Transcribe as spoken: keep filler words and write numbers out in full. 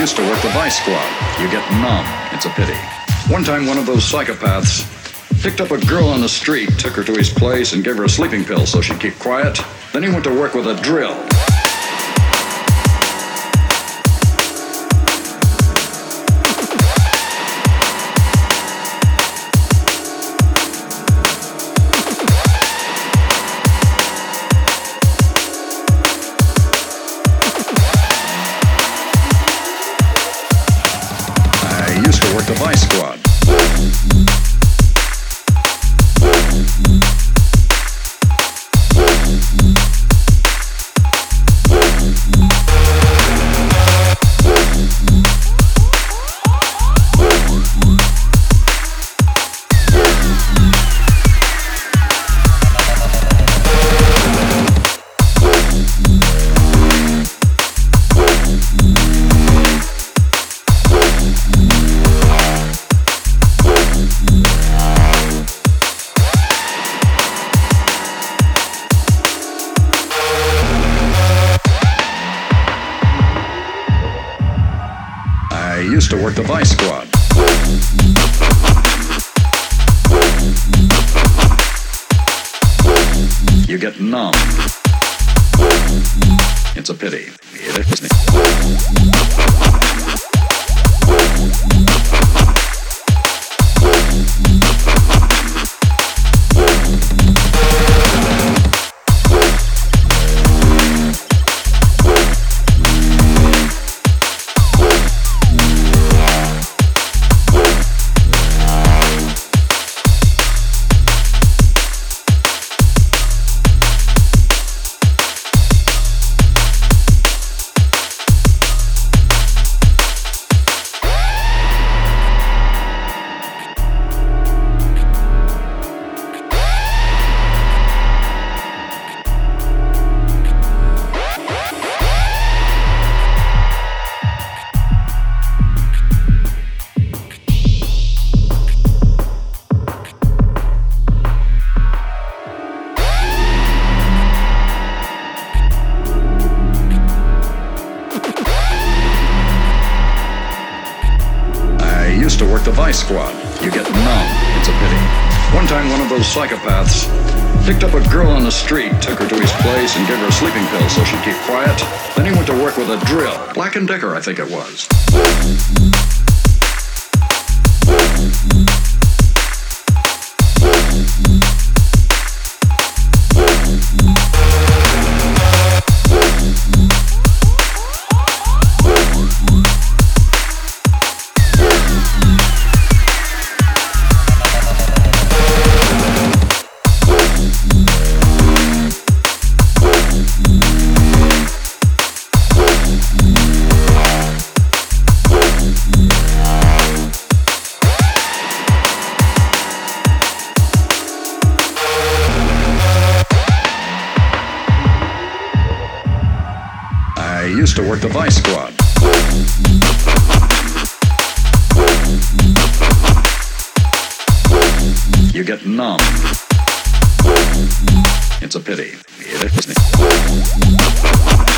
used to work the Vice Squad. You get numb. It's a pity. One time one of those psychopaths picked up a girl on the street, took her to his place, and gave her a sleeping pill so she'd keep quiet. Then he went to work with a drill. The Vice Squad. I used to work the Vice Squad. You get numb. It's a pity. Used to work the Vice Squad. You get numb. It's a pity. One time one of those psychopaths picked up a girl on the street, took her to his place, and gave her a sleeping pill so she'd keep quiet. Then he went to work with a drill. Black and Decker, I think it was. I used to work the Vice Squad. You get numb. It's a pity.